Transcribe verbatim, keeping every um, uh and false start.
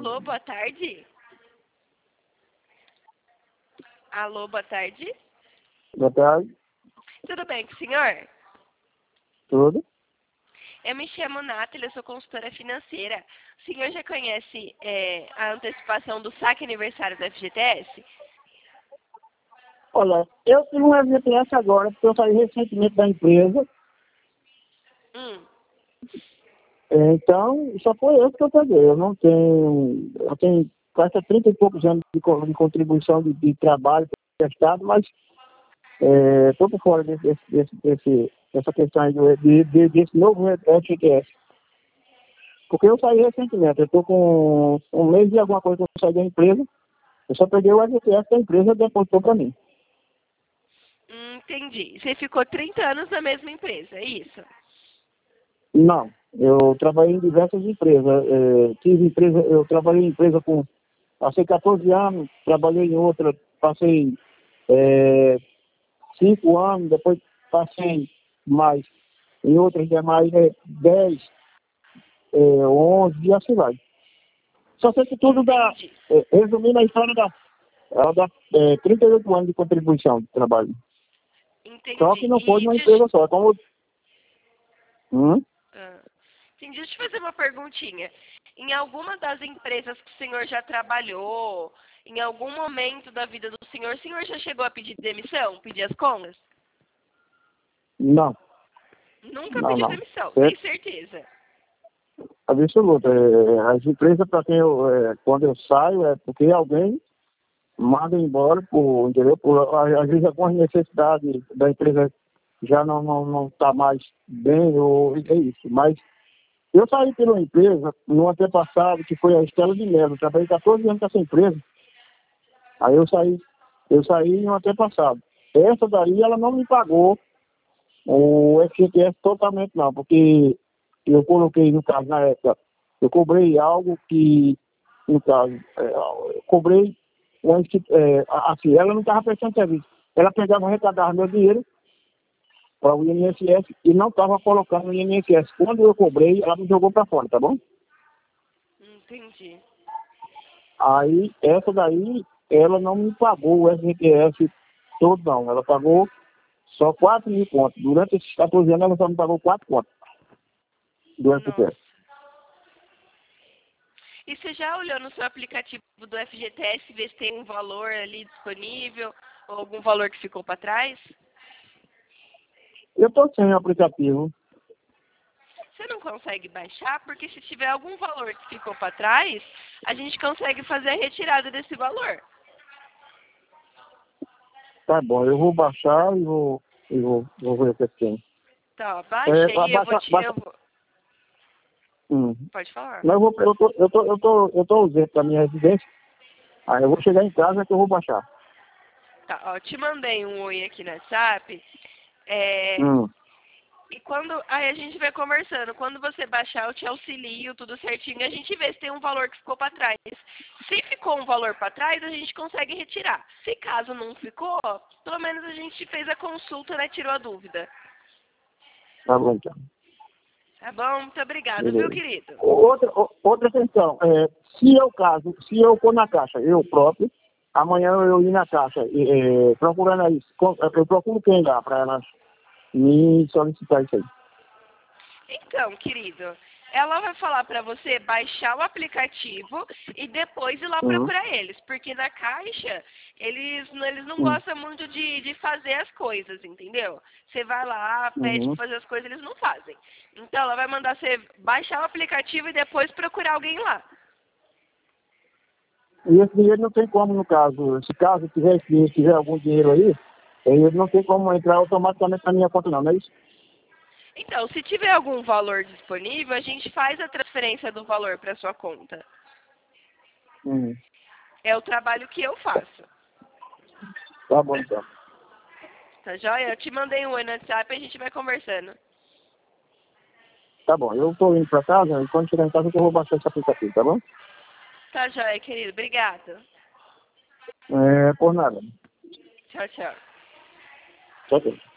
Alô, boa tarde. Alô, boa tarde. Boa tarde. Tudo bem com o senhor? Tudo? Eu me chamo Nathalie, eu sou consultora financeira. O senhor já conhece é, a antecipação do saque aniversário do F G T S? Olha, eu tive um F G T S agora, porque eu saí recentemente da empresa. Hum. Então, só foi esse que eu peguei. Eu não tenho... Eu tenho quase trinta e poucos anos de, co- de contribuição de, de trabalho prestado, mas estou por fora desse, desse, desse, desse, dessa questão aí do, de, de, desse novo F G T S. Porque eu saí recentemente. Eu estou com um mês e alguma coisa que eu saí da empresa. Eu só peguei o F G T S da empresa e depositou para mim. Hum, entendi. Você ficou trinta anos na mesma empresa, é isso? Não, eu trabalhei em diversas empresas. É, tive empresa, eu trabalhei em empresa com, passei quatorze anos, trabalhei em outra, passei é, cinco anos, depois passei mais, em outras demais é, dez, é, onze e assim vai. Só sei que tudo dá, Entendi. é, resumindo a história, dá, ela dá é, trinta e oito anos de contribuição de trabalho. Só que Entendi. não foi E numa deixa, empresa só. Como, hum? ah, entendi. Deixa eu te fazer uma perguntinha. Em alguma das empresas que o senhor já trabalhou, em algum momento da vida do senhor, o senhor já chegou a pedir demissão, pedir as contas? Não, Nunca não, pediu não. demissão, É tem certeza? absoluto. É, as empresas para quem eu, é, quando eu saio, é porque alguém manda embora, por, entendeu? Por, às vezes algumas necessidades da empresa já não não não está mais bem, ou é isso. Mas eu saí pela empresa no antepassado, que foi a Estela de Melo. Eu trabalhei quatorze anos com essa empresa. Aí eu saí, eu saí no antepassado. Essa daí, ela não me pagou o F G T S totalmente não, porque eu coloquei, no caso, na época, eu cobrei algo que, no caso, é, eu cobrei, uma insti- é, assim, ela não estava prestando serviço. Ela pegava, arrecadava meu dinheiro para o I N S S e não estava colocando no I N S S. Quando eu cobrei, ela me jogou para fora, tá bom? Entendi. Aí, essa daí, ela não me pagou o F G T S todo, não. Ela pagou só quatro mil contos. Durante esses quatorze anos, ela só me pagou quatro contos do F G T S. Nossa. E você já olhou no seu aplicativo do F G T S ver se tem um valor ali disponível ou algum valor que ficou para trás? Eu estou sem o aplicativo. Você não consegue baixar porque se tiver algum valor que ficou para trás, a gente consegue fazer a retirada desse valor. Tá bom, eu vou baixar e vou, e vou, vou ver o que tem. Tá, baixa É, aí, eu vou baixa, te. baixa. Eu vou... Hum. Pode falar. Mas eu, vou, eu, tô, eu, tô, eu, tô, eu tô ausente da minha residência. Aí eu vou chegar em casa que eu vou baixar. Tá, ó, te mandei um oi aqui no WhatsApp. É, Hum. e quando. Aí a gente vai conversando. Quando você baixar, eu te auxilio tudo certinho. E a gente vê se tem um valor que ficou para trás. Se ficou um valor para trás, a gente consegue retirar. Se caso não ficou, pelo menos a gente fez a consulta, né? Tirou a dúvida. Tá bom, então. Tá bom? Muito obrigada, viu, Beleza. querido? Outra, o- outra questão. É, se eu caso, se eu for na caixa, eu próprio, amanhã eu ir na caixa, é, procurando aí, com- eu procuro quem lá para elas me solicitar isso aí. Então, querido, ela vai falar pra você baixar o aplicativo e depois ir lá Uhum. procurar eles, porque na caixa eles, eles não Uhum. gostam muito de, de fazer as coisas, entendeu? Você vai lá, pede Uhum. pra fazer as coisas, eles não fazem. Então, ela vai mandar você baixar o aplicativo e depois procurar alguém lá. E esse dinheiro não tem como, no caso, se caso tiver, se tiver algum dinheiro aí, ele não tem como entrar automaticamente na minha conta não, não é isso? Então, se tiver algum valor disponível, a gente faz a transferência do valor para sua conta. Uhum. É o trabalho que eu faço. Tá bom, então. Tá joia? Eu te mandei um oi no WhatsApp e a gente vai conversando. Tá bom, eu tô indo pra casa e quando chegar em casa eu vou baixar esse aplicativo, tá bom? Tá joia, querido. Obrigado. É, por nada. Tchau, tchau. Tchau, tchau.